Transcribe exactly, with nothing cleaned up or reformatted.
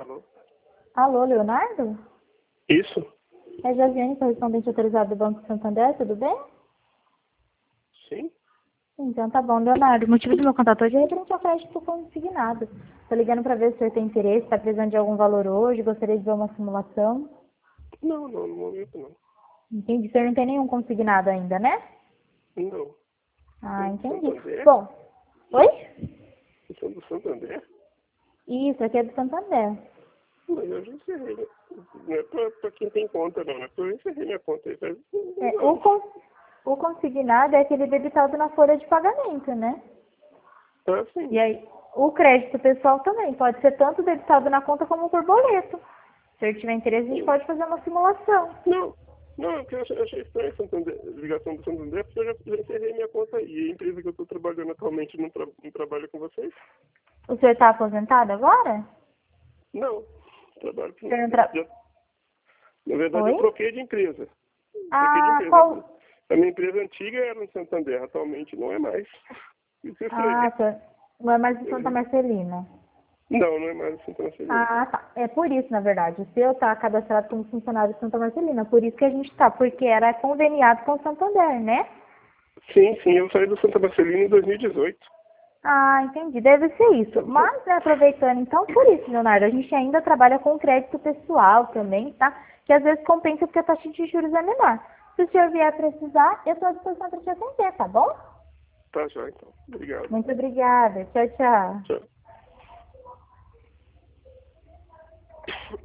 Alô? Alô, Leonardo? Isso? É Josiane, correspondente autorizado do Banco Santander, tudo bem? Sim? Então tá bom, Leonardo. O motivo do meu contato hoje é referente ao crédito consignado. Tô ligando para ver se o senhor tem interesse, está precisando de algum valor hoje, gostaria de ver uma simulação. Não, não, no momento não. Entendi. O senhor não tem nenhum consignado ainda, né? Não. Ah, São do entendi. Santander? Bom, oi? São do Santander? Isso, aqui é do Santander. Mas eu já encerrei. Né? Não é pra, pra quem tem conta, não. É pra eu encerrei minha conta aí faz É, um o, ano. con- o consignado é aquele debitado na folha de pagamento, né? Ah, E sim. aí, o crédito pessoal também pode ser tanto debitado na conta como por boleto. Se o senhor tiver interesse, a gente Sim. pode fazer uma simulação. Não. Não, porque eu achei, achei estranho Santander, ligação do Santander, porque eu já, já encerrei minha conta aí. E a empresa que eu estou trabalhando atualmente não, tra, não trabalha com vocês? O senhor está aposentado agora? Não. Trabalho O com... senhor não tra... já- Na verdade, eu Oi? troquei de empresa. Troquei de Ah, empresa. qual... A minha empresa antiga era no Santander, atualmente não é mais. Isso é estranho. Ah, tá. Não é mais de Santa Eu- Marcelina. Não, não é mais no Santa Marcelina. Ah, tá. É por isso, na verdade. O seu está cadastrado como funcionário de Santa Marcelina. Por isso que a gente está, porque era conveniado com o Santander, né? Sim, sim, eu saí do Santa Marcelina em dois mil e dezoito. Ah, entendi. Deve ser isso. Mas, né, aproveitando, então, por isso, Leonardo, a gente ainda trabalha com crédito pessoal também, tá? Que às vezes compensa porque a taxa de juros é menor. Se o senhor vier precisar, eu estou à disposição para te atender, tá bom? Tá já, então. Obrigado. Muito obrigada. Tchau, tchau. Tchau.